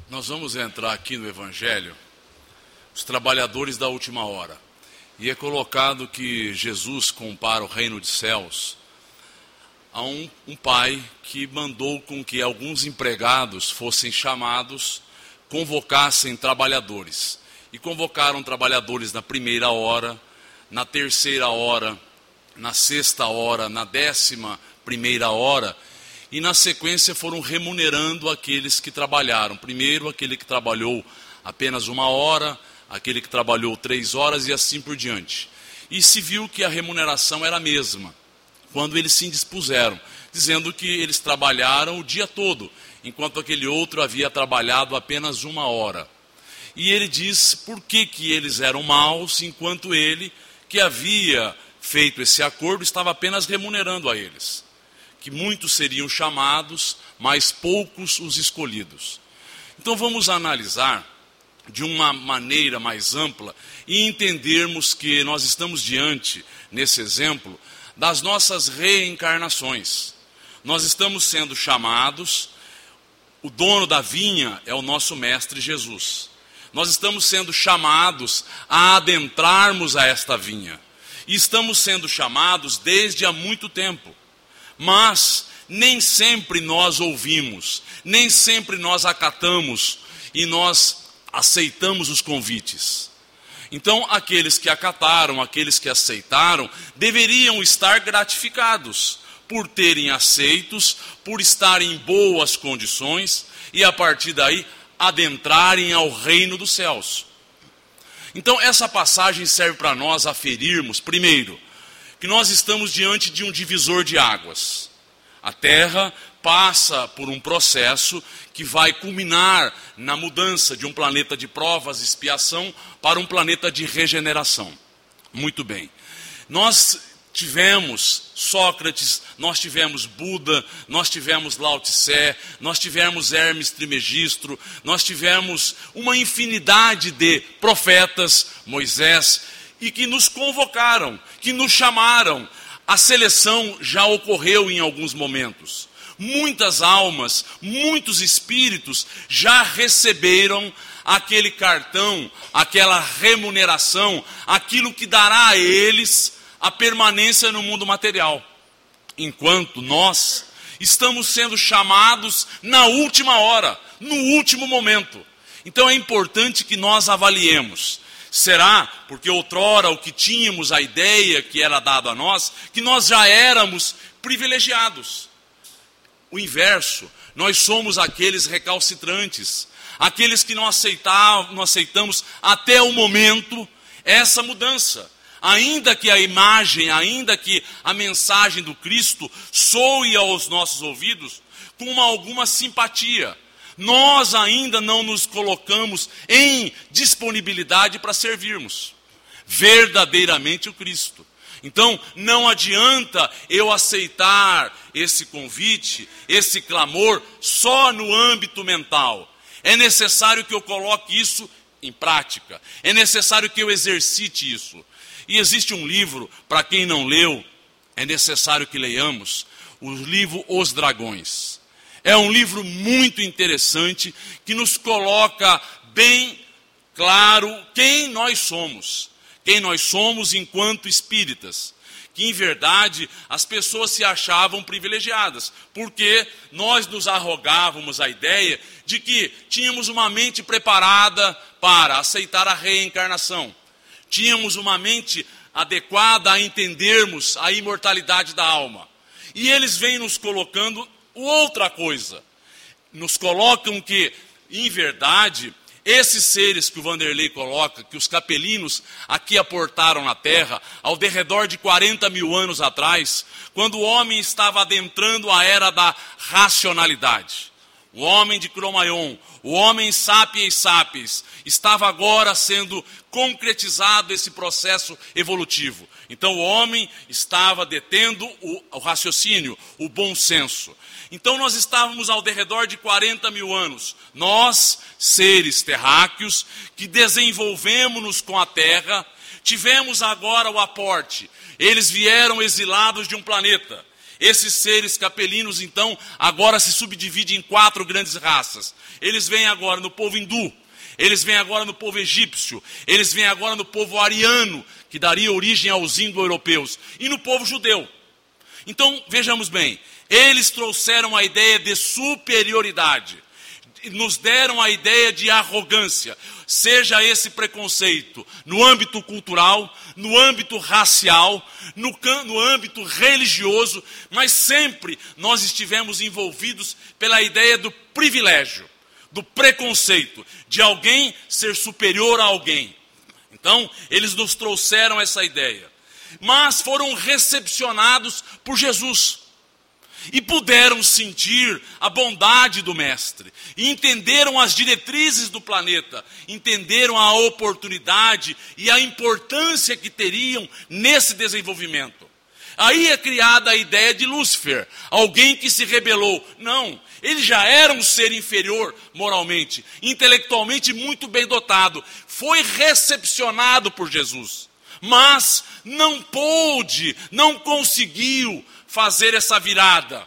Nós vamos entrar aqui no Evangelho, os trabalhadores da última hora. E é colocado que Jesus compara o reino dos céus a um pai que mandou com que alguns empregados fossem chamados, convocassem trabalhadores. E convocaram trabalhadores na primeira hora, na terceira hora, na sexta hora, na 11ª hora. E na sequência foram remunerando aqueles que trabalharam. Primeiro aquele que trabalhou apenas 1 hora, aquele que trabalhou 3 horas e assim por diante. E se viu que a remuneração era a mesma, quando eles se indispuseram, dizendo que eles trabalharam o dia todo, enquanto aquele outro havia trabalhado apenas 1 hora. E ele diz por que eles eram maus, enquanto ele, que havia feito esse acordo, estava apenas remunerando a eles. Que muitos seriam chamados, mas poucos os escolhidos. Então vamos analisar de uma maneira mais ampla e entendermos que nós estamos diante, nesse exemplo, das nossas reencarnações. Nós estamos sendo chamados, o dono da vinha é o nosso Mestre Jesus. Nós estamos sendo chamados a adentrarmos a esta vinha. E estamos sendo chamados desde há muito tempo. Mas nem sempre nós ouvimos, nem sempre nós acatamos e nós aceitamos os convites. Então, aqueles que acataram, aqueles que aceitaram, deveriam estar gratificados por terem aceitos, por estarem em boas condições e, a partir daí, adentrarem ao reino dos céus. Então, essa passagem serve para nós aferirmos, primeiro, que nós estamos diante de um divisor de águas. A Terra passa por um processo que vai culminar na mudança de um planeta de provas e expiação para um planeta de regeneração. Muito bem. Nós tivemos Sócrates, nós tivemos Buda, nós tivemos Lao Tse, nós tivemos Hermes Trismegisto, nós tivemos uma infinidade de profetas, Moisés, e que nos convocaram, que nos chamaram. A seleção já ocorreu em alguns momentos. Muitas almas, muitos espíritos já receberam aquele cartão, aquela remuneração, aquilo que dará a eles a permanência no mundo material. Enquanto nós estamos sendo chamados na última hora, no último momento. Então é importante que nós avaliemos. Será, porque outrora o que tínhamos, a ideia que era dado a nós, que nós já éramos privilegiados. O inverso, nós somos aqueles recalcitrantes, aqueles que não aceitamos até o momento essa mudança. Ainda que a imagem, ainda que a mensagem do Cristo soe aos nossos ouvidos com alguma simpatia, nós ainda não nos colocamos em disponibilidade para servirmos verdadeiramente o Cristo. Então, não adianta eu aceitar esse convite, esse clamor, só no âmbito mental. É necessário que eu coloque isso em prática. É necessário que eu exercite isso. E existe um livro, para quem não leu, é necessário que leiamos, o livro Os Dragões. É um livro muito interessante que nos coloca bem claro quem nós somos. Quem nós somos enquanto espíritas. Que em verdade as pessoas se achavam privilegiadas. Porque nós nos arrogávamos a ideia de que tínhamos uma mente preparada para aceitar a reencarnação. Tínhamos uma mente adequada a entendermos a imortalidade da alma. E eles vêm nos colocando outra coisa. Nos colocam que, em verdade, esses seres que o Vanderlei coloca, que os capelinos aqui aportaram na Terra, ao derredor de 40 mil anos atrás, quando o homem estava adentrando a era da racionalidade. O homem de Cro-Magnon, o homem sapiens sapiens, estava agora sendo concretizado esse processo evolutivo. Então o homem estava detendo o raciocínio, o bom senso. Então nós estávamos ao derredor de 40 mil anos. Nós, seres terráqueos, que desenvolvemos-nos com a Terra, tivemos agora o aporte. Eles vieram exilados de um planeta. Esses seres capelinos, então, agora se subdividem em 4 grandes raças. Eles vêm agora no povo hindu, eles vêm agora no povo egípcio, eles vêm agora no povo ariano, que daria origem aos indo-europeus, e no povo judeu. Então, vejamos bem, eles trouxeram a ideia de superioridade, nos deram a ideia de arrogância, seja esse preconceito no âmbito cultural, no âmbito racial, no âmbito religioso, mas sempre nós estivemos envolvidos pela ideia do privilégio, do preconceito, de alguém ser superior a alguém. Então, eles nos trouxeram essa ideia, mas foram recepcionados por Jesus. E puderam sentir a bondade do Mestre, e entenderam as diretrizes do planeta, entenderam a oportunidade e a importância que teriam nesse desenvolvimento. Aí é criada a ideia de Lúcifer, alguém que se rebelou. Não, ele já era um ser inferior moralmente, intelectualmente muito bem dotado, foi recepcionado por Jesus, mas não pôde, não conseguiu fazer essa virada,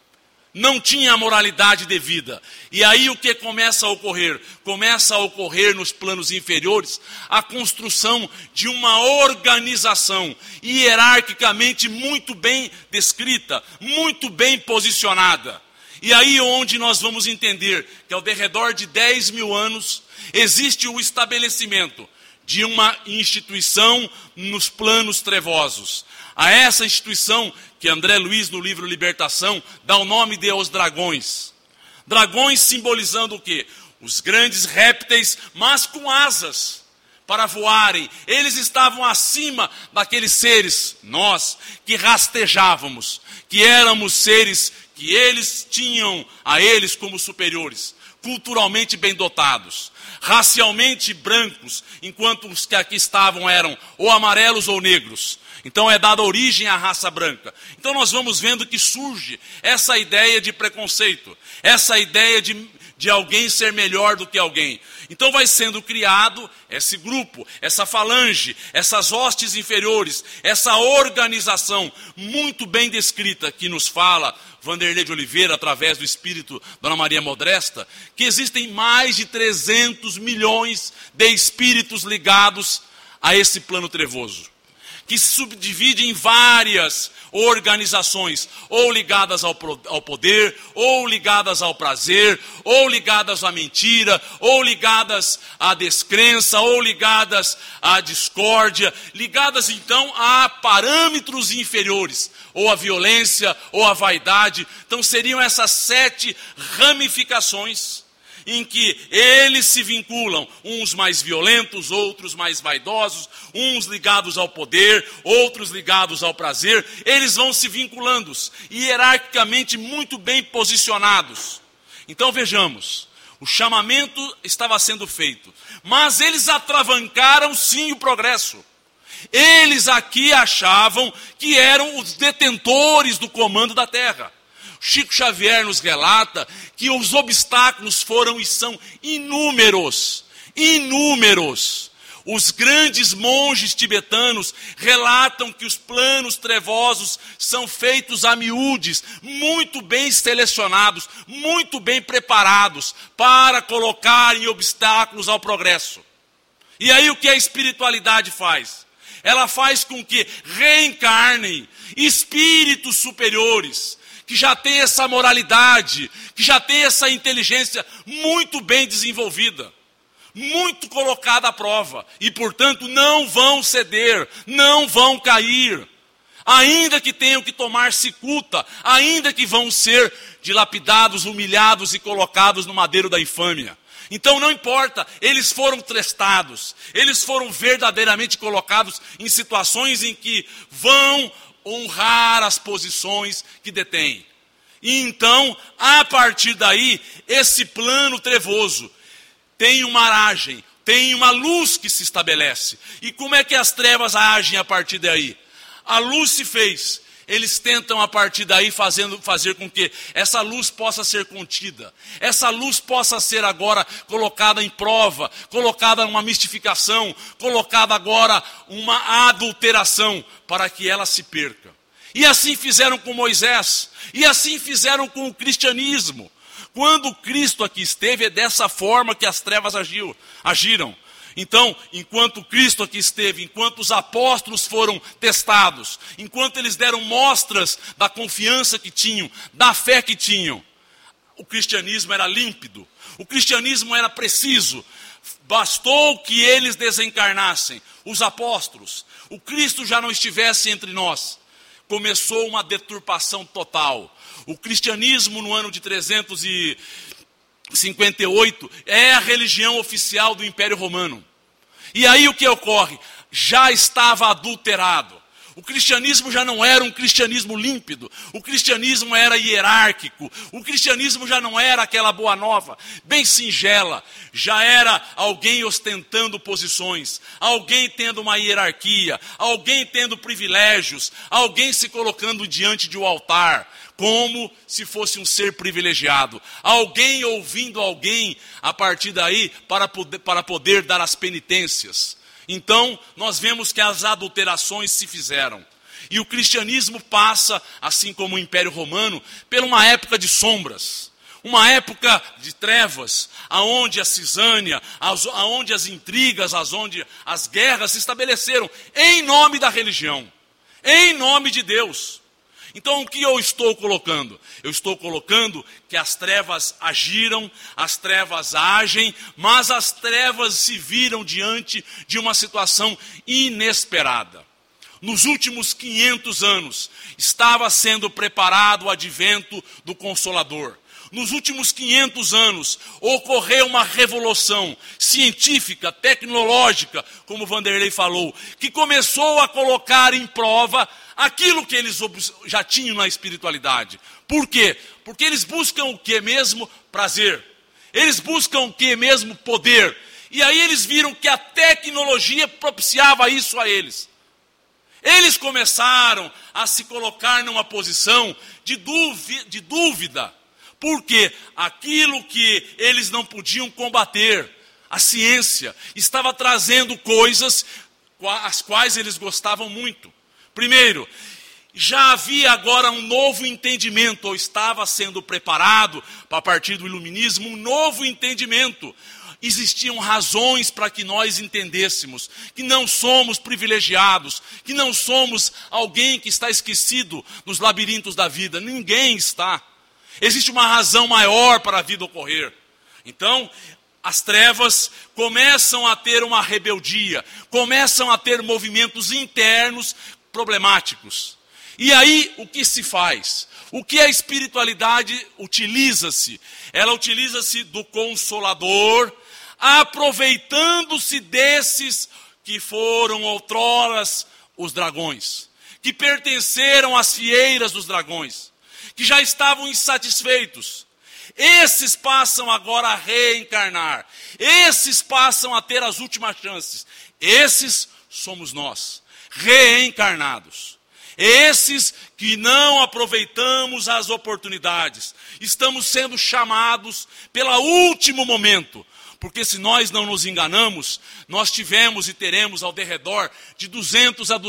não tinha a moralidade devida. E aí o que começa a ocorrer? Começa a ocorrer nos planos inferiores a construção de uma organização hierarquicamente muito bem descrita, muito bem posicionada. E aí onde nós vamos entender que ao derredor de 10 mil anos existe o estabelecimento de uma instituição nos planos trevosos. A essa instituição que André Luiz, no livro Libertação, dá o nome de Os Dragões. Dragões simbolizando o quê? Os grandes répteis, mas com asas para voarem. Eles estavam acima daqueles seres, nós, que rastejávamos, que éramos seres que eles tinham a eles como superiores, culturalmente bem dotados, racialmente brancos, enquanto os que aqui estavam eram ou amarelos ou negros. Então é dada origem à raça branca. Então nós vamos vendo que surge essa ideia de preconceito, essa ideia de alguém ser melhor do que alguém. Então vai sendo criado esse grupo, essa falange, essas hostes inferiores, essa organização muito bem descrita que nos fala Vanderlei de Oliveira, através do espírito Dona Maria Modesta, que existem mais de 300 milhões de espíritos ligados a esse plano trevoso, que se subdivide em várias organizações, ou ligadas ao poder, ou ligadas ao prazer, ou ligadas à mentira, ou ligadas à descrença, ou ligadas à discórdia, ligadas então a parâmetros inferiores, ou a violência, ou a vaidade. Então seriam essas 7 ramificações em que eles se vinculam, uns mais violentos, outros mais vaidosos, uns ligados ao poder, outros ligados ao prazer. Eles vão se vinculando, hierarquicamente muito bem posicionados. Então vejamos, o chamamento estava sendo feito, mas eles atravancaram sim o progresso. Eles aqui achavam que eram os detentores do comando da terra. Chico Xavier nos relata que os obstáculos foram e são inúmeros, inúmeros. Os grandes monges tibetanos relatam que os planos trevosos são feitos a miúdes, muito bem selecionados, muito bem preparados para colocarem obstáculos ao progresso. E aí o que a espiritualidade faz? Ela faz com que reencarnem espíritos superiores, que já tem essa moralidade, que já tem essa inteligência muito bem desenvolvida, muito colocada à prova, e portanto não vão ceder, não vão cair, ainda que tenham que tomar cicuta, ainda que vão ser dilapidados, humilhados e colocados no madeiro da infâmia. Então não importa, eles foram testados, eles foram verdadeiramente colocados em situações em que vão honrar as posições que detém. E então, a partir daí, esse plano trevoso tem uma aragem, tem uma luz que se estabelece. E como é que as trevas agem a partir daí? A luz se fez. Eles tentam a partir daí fazer com que essa luz possa ser contida. Essa luz possa ser agora colocada em prova, colocada numa mistificação, colocada agora uma adulteração, para que ela se perca. E assim fizeram com Moisés, e assim fizeram com o cristianismo. Quando Cristo aqui esteve, é dessa forma que as trevas agiram. Então, enquanto Cristo aqui esteve, enquanto os apóstolos foram testados, enquanto eles deram mostras da confiança que tinham, da fé que tinham, o cristianismo era límpido, o cristianismo era preciso. Bastou que eles desencarnassem, os apóstolos, o Cristo já não estivesse entre nós. Começou uma deturpação total. O cristianismo no ano de 358 é a religião oficial do Império Romano. E aí o que ocorre? Já estava adulterado. O cristianismo já não era um cristianismo límpido. O cristianismo era hierárquico. O cristianismo já não era aquela boa nova, bem singela. Já era alguém ostentando posições, alguém tendo uma hierarquia, alguém tendo privilégios, alguém se colocando diante de um altar, como se fosse um ser privilegiado. Alguém ouvindo alguém a partir daí para poder dar as penitências. Então, nós vemos que as adulterações se fizeram. E o cristianismo passa, assim como o Império Romano, por uma época de sombras. Uma época de trevas, aonde a cisânia, aonde as intrigas, aonde as guerras se estabeleceram em nome da religião, em nome de Deus. Então, o que eu estou colocando? Eu estou colocando que as trevas agiram, as trevas agem, mas as trevas se viram diante de uma situação inesperada. Nos últimos 500 anos, estava sendo preparado o advento do Consolador. Nos últimos 500 anos, ocorreu uma revolução científica, tecnológica, como o Vanderlei falou, que começou a colocar em prova aquilo que eles já tinham na espiritualidade. Por quê? Porque eles buscam o que mesmo? Prazer. Eles buscam o que mesmo? Poder. E aí eles viram que a tecnologia propiciava isso a eles. Eles começaram a se colocar numa posição de dúvida. Porque aquilo que eles não podiam combater, a ciência, estava trazendo coisas as quais eles gostavam muito. Primeiro, já havia agora um novo entendimento, ou estava sendo preparado, a partir do iluminismo, um novo entendimento. Existiam razões para que nós entendêssemos que não somos privilegiados, que não somos alguém que está esquecido nos labirintos da vida. Ninguém está. Existe uma razão maior para a vida ocorrer. Então, as trevas começam a ter uma rebeldia, começam a ter movimentos internos problemáticos. E aí, o que se faz? O que a espiritualidade utiliza-se? Ela utiliza-se do Consolador, aproveitando-se desses que foram outroras os dragões, que pertenceram às fieiras dos dragões, que já estavam insatisfeitos. Esses passam agora a reencarnar. Esses passam a ter as últimas chances. Esses somos nós, reencarnados. Esses que não aproveitamos as oportunidades. Estamos sendo chamados pelo último momento. Porque se nós não nos enganamos, nós tivemos e teremos ao derredor de 200 a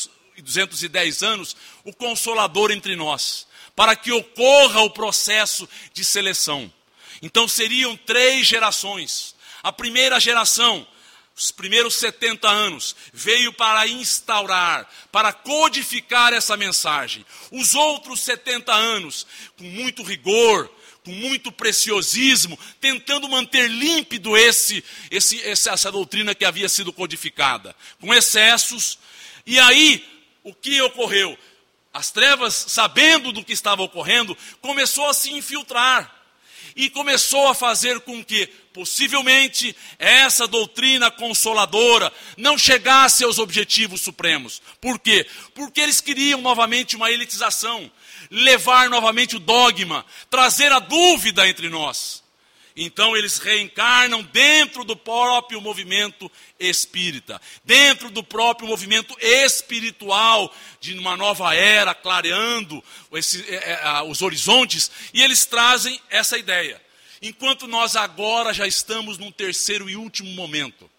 210 anos o Consolador entre nós, para que ocorra o processo de seleção. Então seriam 3 gerações. A primeira geração, os primeiros 70 anos, veio para instaurar, para codificar essa mensagem. Os outros 70 anos, com muito rigor, com muito preciosismo, tentando manter límpido essa doutrina que havia sido codificada, com excessos. E aí, o que ocorreu? As trevas, sabendo do que estava ocorrendo, começou a se infiltrar. E começou a fazer com que, possivelmente, essa doutrina consoladora não chegasse aos objetivos supremos. Por quê? Porque eles queriam novamente uma elitização, levar novamente o dogma, trazer a dúvida entre nós. Então eles reencarnam dentro do próprio movimento espírita, dentro do próprio movimento espiritual de uma nova era, clareando os horizontes, e eles trazem essa ideia. Enquanto nós agora já estamos num terceiro e último momento,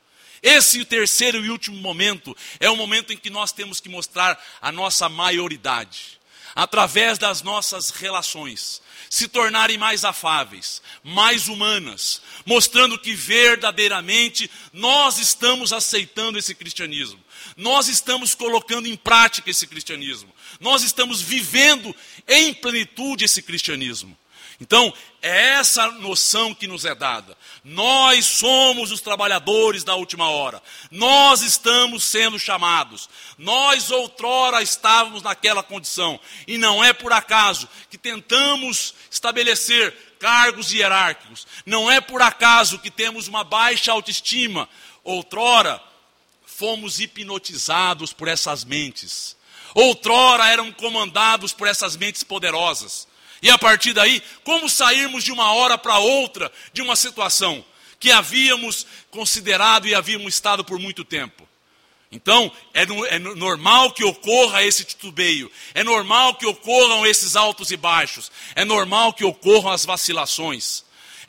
Esse terceiro e último momento é o momento em que nós temos que mostrar a nossa maioridade, através das nossas relações, se tornarem mais afáveis, mais humanas, mostrando que verdadeiramente nós estamos aceitando esse cristianismo, nós estamos colocando em prática esse cristianismo, nós estamos vivendo em plenitude esse cristianismo. Então, é essa noção que nos é dada. Nós somos os trabalhadores da última hora. Nós estamos sendo chamados. Nós outrora estávamos naquela condição. E não é por acaso que tentamos estabelecer cargos hierárquicos. Não é por acaso que temos uma baixa autoestima. Outrora, fomos hipnotizados por essas mentes. Outrora, eram comandados por essas mentes poderosas. E a partir daí, como sairmos de uma hora para outra de uma situação que havíamos considerado e havíamos estado por muito tempo? Então, é normal que ocorra esse titubeio, é normal que ocorram esses altos e baixos, é normal que ocorram as vacilações.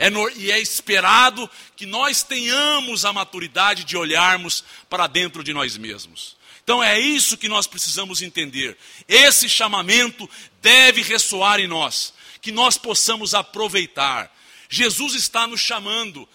E é esperado que nós tenhamos a maturidade de olharmos para dentro de nós mesmos. Então é isso que nós precisamos entender. Esse chamamento deve ressoar em nós, que nós possamos aproveitar. Jesus está nos chamando,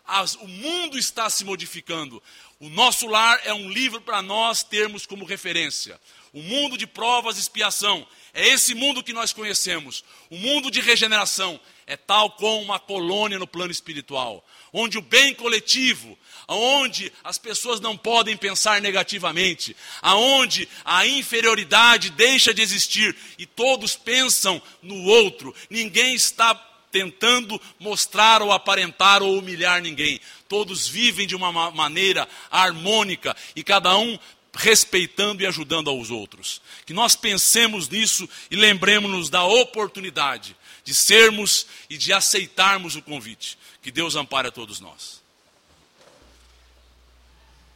o mundo está se modificando. O nosso lar é um livro para nós termos como referência. O mundo de provas e expiação é esse mundo que nós conhecemos. O mundo de regeneração é tal como uma colônia no plano espiritual, onde o bem coletivo, onde as pessoas não podem pensar negativamente, aonde a inferioridade deixa de existir e todos pensam no outro. Ninguém está tentando mostrar ou aparentar ou humilhar ninguém. Todos vivem de uma maneira harmônica e cada um respeitando e ajudando aos outros. Que nós pensemos nisso e lembremos-nos da oportunidade de sermos e de aceitarmos o convite. Que Deus ampare a todos nós.